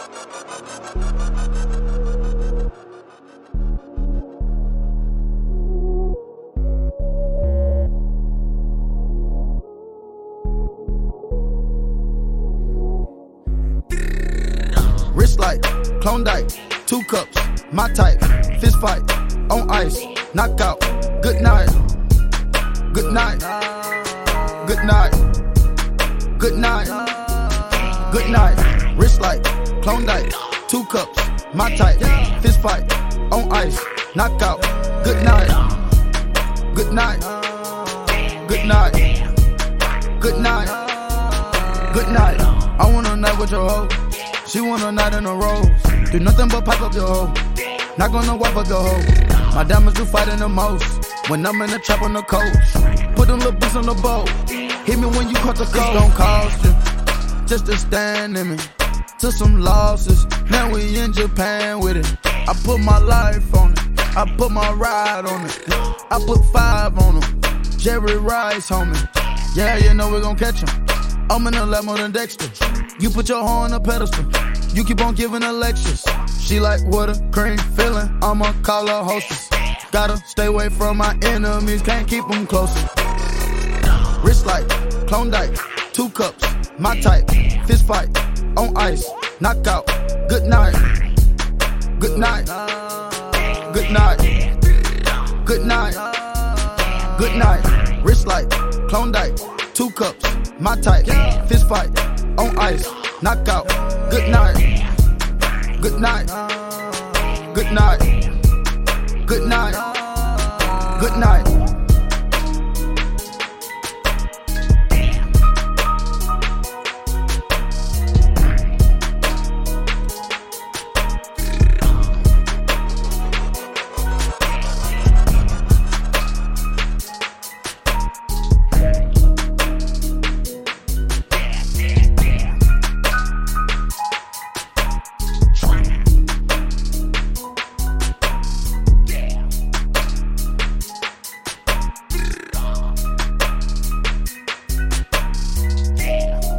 Wrist like Klondike, 2 cups, my type, fist fight, on ice, knockout, good night, good night, good night, good night, good night. Wrist like Klondike, 2 cups, my type, fist fight, on ice, knockout, good night, good night, good night, good night, good night. I want a night with your hoe. She want a night in a rose. Do nothing but pipe up your hoe. Not gonna wipe up your hoe. My diamonds do fighting the most. When I'm in the trap on the coast. Put them little boots on the boat. Hit me when you caught the coast. Don't cost you just to stand in me. Took some losses. Now we in Japan with it. I put my life on it. I put my ride on it. I put 5 on them. Jerry Rice, homie. Yeah, you know we gon' catch him. I'm in the lab more than Dexter. You put your hoe on a pedestal. You keep on giving her lectures. She like what a cream feeling. I'ma call her hostess. Gotta stay away from my enemies. Can't keep them closer. Wrist like Klondike, 2 cups, my type, fist fight, on ice, knockout, good night, good night, good night, good night, good night. Wrist like Klondike, 2 cups, my type, fist fight, on ice, knockout, good night, good night, good night, good night, good night.